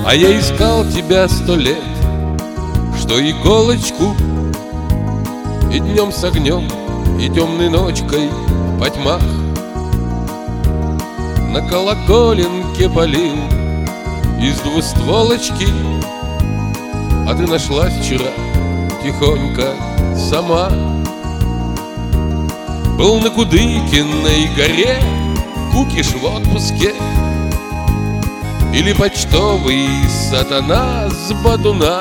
А я искал тебя 100 лет, что иголочку, и днем с огнем, и темной ночкой по тьмах на колоколенке полил из двустволочки. А ты нашлась вчера тихонько сама. Был на Кудыкиной горе кукиш в отпуске, или почтовый сатана с Батуна.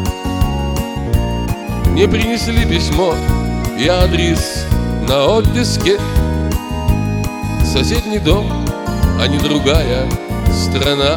Мне принесли письмо и адрес на оттиске. Соседний дом, а не другая страна.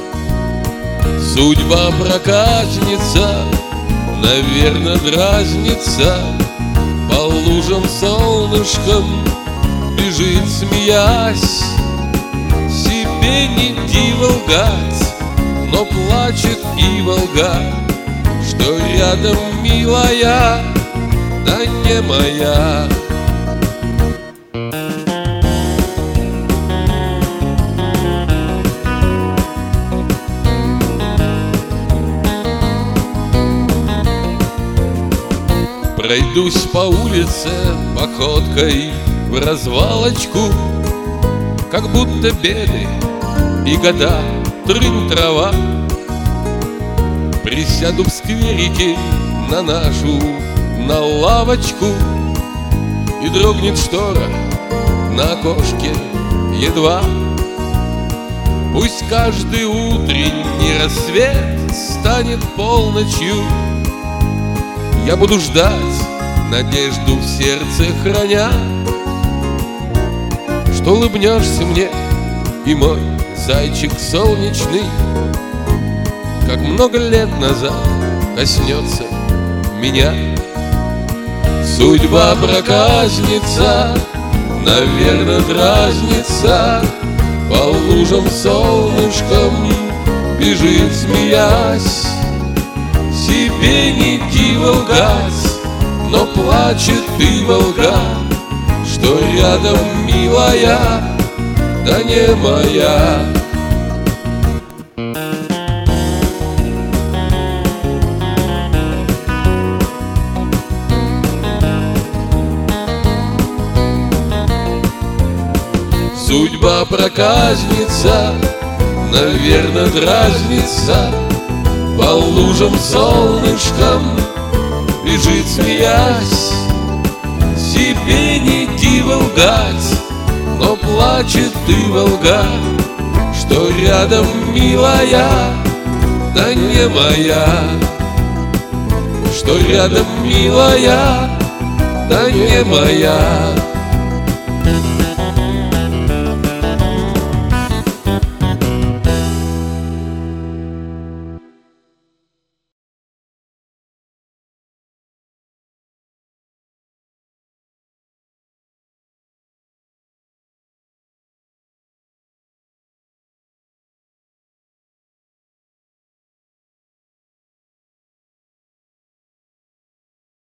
Судьба проказница, наверно, дразнится, по лужам солнышком бежит, смеясь. Себе не диво лгать, но плачет и Волга, что рядом милая, да не моя. Пройдусь по улице походкой в развалочку, как будто беды и года трын-трава. Присяду в скверике на нашу, на лавочку, и дрогнет штора на окошке едва. Пусть каждый утренний рассвет станет полночью, я буду ждать, надежду в сердце храня, что улыбнешься мне, и мой зайчик солнечный, как много лет назад, коснется меня. Судьба проказница, наверно, дразнится, по лужам солнышком бежит, смеясь. Себе не диво лгать, но плачет и Волга, что рядом милая, да не моя. Судьба проказница, наверно, дразнится, по лужам солнышком бежит, смеясь. Себе не диво лгать, но плачет и Волга, что рядом милая, да не моя. Что рядом милая, да не моя.